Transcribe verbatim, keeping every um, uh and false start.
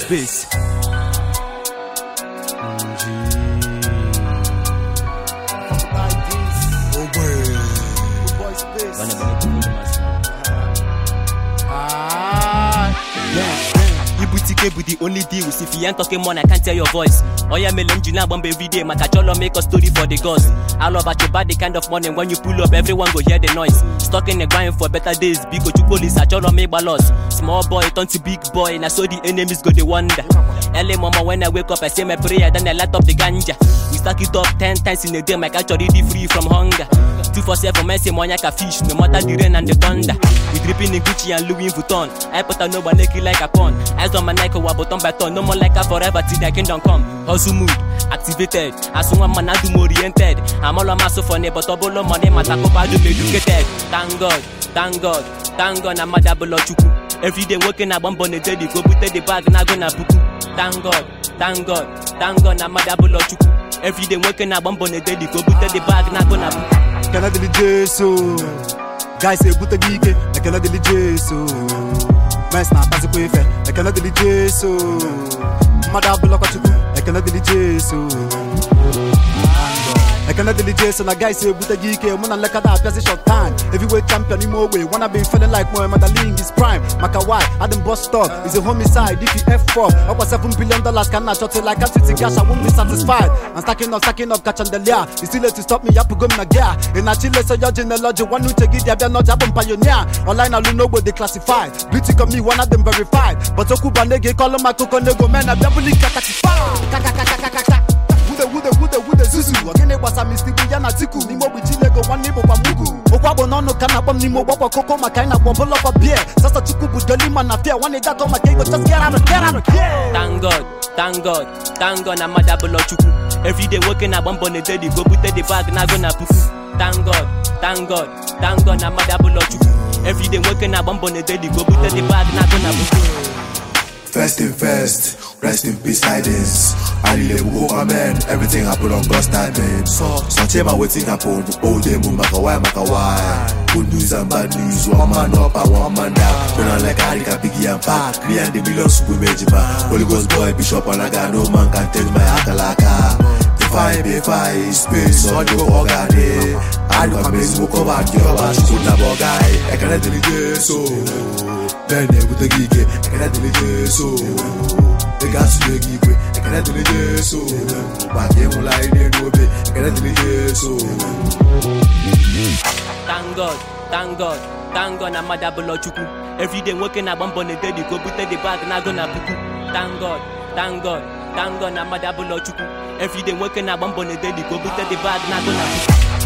space. With the only deals. If you ain't talking money, I can't tell your voice. Oh yeah, me lem juna bomb every day. My cacholo make a story for the gods. All about your bad the kind of money when you pull up, everyone go hear the noise. Stuck in the grind for better days. Big to police, I cholo make balos. Small boy turn to big boy, and I saw the enemies go the wonder. Early mama when I wake up, I say my prayer, then I light up the ganja. We stack it up ten times in a day, my catch already free from hunger. Two for seven, man say money like a fish, no matter the rain and the thunder. We dripping in Gucci and Louis Vuitton. I put a no one naked like a pawn. Eyes on my neck, or button by ton. No more like a forever till the kingdom come. Hustle mood activated. As soon as man I do oriented. I'm all on my so funny, but double money, my taco bad to be educated. Thank God, thank God, thank God, I'm a double chuku. Every day working at one bonnet daddy, go put the bag and I gonna book. Thank God, thank God, thank God, I'm a double chuku. Every day working at one bonnet daddy, go put the bag and I gonna book. Can I do the so? Guys say put the geek, I cannot do the so. Man snap as a quiff, I cannot do the so. Mother block I cannot do the so. I cannot do the so. Now guys say put the geek, I'm gonna look at that pass short time. Heavyweight champion in more way. Wanna be feeling like Muhammad Ali in his prime. Makawai, Adam Boss Talk is a homicide. If you F four, over seven billion dollars can I shot it like a city cash. I won't be satisfied. I'm stacking up, stacking up, catch on the layer. It's still late to stop me. I put na gear. In a chile, so you're genealogy. One who take it, they're not a pioneer. Online, I don't know what they classify. Beauty come me, one of them verified. But Okuba nege, call my coco nego man. I'm doubly kakakifa. Wude wude wude wude zuzu. Ogene wasa misti buyana tiku. Nimo bijile go one neighbor kwa mugu. Okwabo nono kana bom nimo wako koko makaina bumble up a beer. Sasa tuku budeli man affair. One nigga come again, go just get out of get out of here. Thank God, thank God, thank God, I'm a double chuku. Every day working at one bonnet daddy, go put the bag and I gonna poof. Thank God, thank God, thank God, I'm a double chuku. Every day working at one bonnet daddy, go put the bag and I gonna poof. First in first, rest in peace tidings. I really will go amen. Everything happen on God's timing. So, so tell me waiting happen. All day move makawai makawai. Good news and bad news. One man up and one man down. Don't like Harika Biggie and Pac. Me and the millions super major. Holy Ghost boy, Bishop and I got no man can take my akalaka. If I be fine, space on your organ. I do amazing work over your bash. Put the guy. I cannot delete so. Then with the geek, I cannot delete so. The gas to the geek, I cannot delete so. But they will lie there, no be, I cannot delete so. Thank God, thank God, thank God, I'm a double chuku. Every day working at one bonnet daddy, go put the bag and I gonna puku. Thank God, thank God, thank God, I'm a double chuku. Every day working at one bonnet daddy, go put the bag and I gonna puku.